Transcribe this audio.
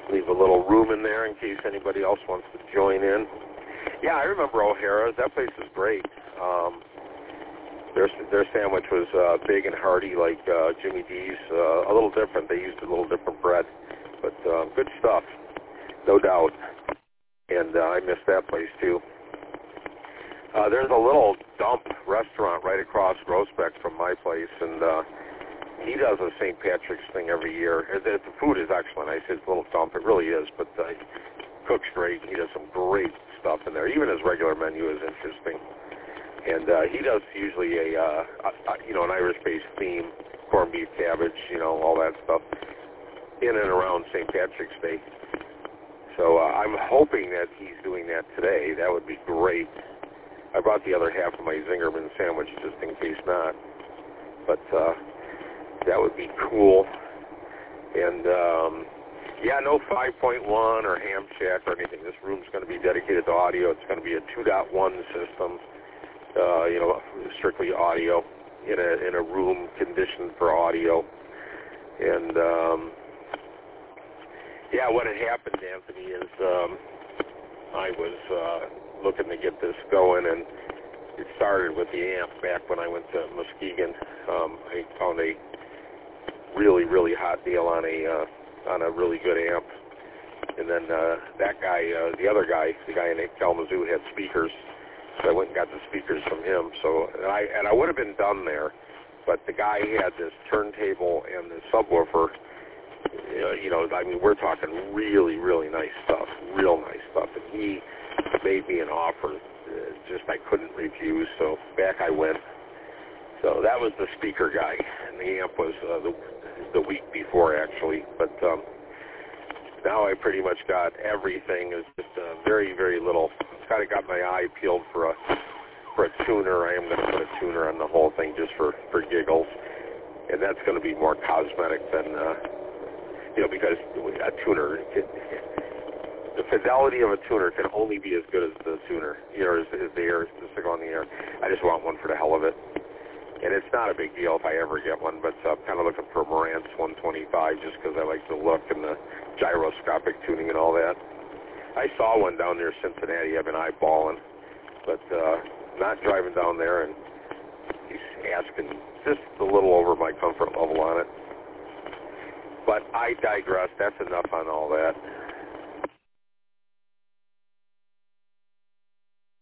Leave a little room in there in case anybody else wants to join in. Yeah, I remember O'Hara's. That place is great. Their sandwich was big and hearty like Jimmy D's. A little different. They used a little different bread. But good stuff, no doubt. And I miss that place, too. There's a little dump restaurant right across Groesbeck from my place, and he does a St. Patrick's thing every year. The food is excellent. I said it's a little dump. It really is, but he cooks great. He does some great stuff in there. Even his regular menu is interesting. And he does usually an Irish-based theme, corned beef, cabbage, all that stuff, in and around St. Patrick's Day. So I'm hoping that he's doing that today. That would be great. I brought the other half of my Zingerman sandwich just in case not. But that would be cool. And, no 5.1 or ham shack or anything. This room's going to be dedicated to audio. It's going to be a 2.1 system, strictly audio in a room conditioned for audio. And, what had happened, Anthony, is I was looking to get this going, and it started with the amp back when I went to Muskegon. I found a really, really hot deal on a really good amp. And then that guy, the guy in Kalamazoo had speakers, so I went and got the speakers from him. So I would have been done there, but the guy had this turntable and this subwoofer. We're talking really, really nice stuff, real nice stuff. And he made me an offer I couldn't refuse, so back I went. So that was the speaker guy, and the amp was the week before, actually. But now I pretty much got everything. It's just very, very little. Kind of got my eye peeled for a tuner. I am going to put a tuner on the whole thing just for giggles, and that's going to be more cosmetic than because a tuner, the fidelity of a tuner can only be as good as the tuner, as the air, the signal on the air. I just want one for the hell of it. And it's not a big deal if I ever get one, but I'm kind of looking for a Marantz 125 just because I like the look and the gyroscopic tuning and all that. I saw one down near Cincinnati. I've been eyeballing, but not driving down there, and he's asking just a little over my comfort level on it. But I digress. That's enough on all that.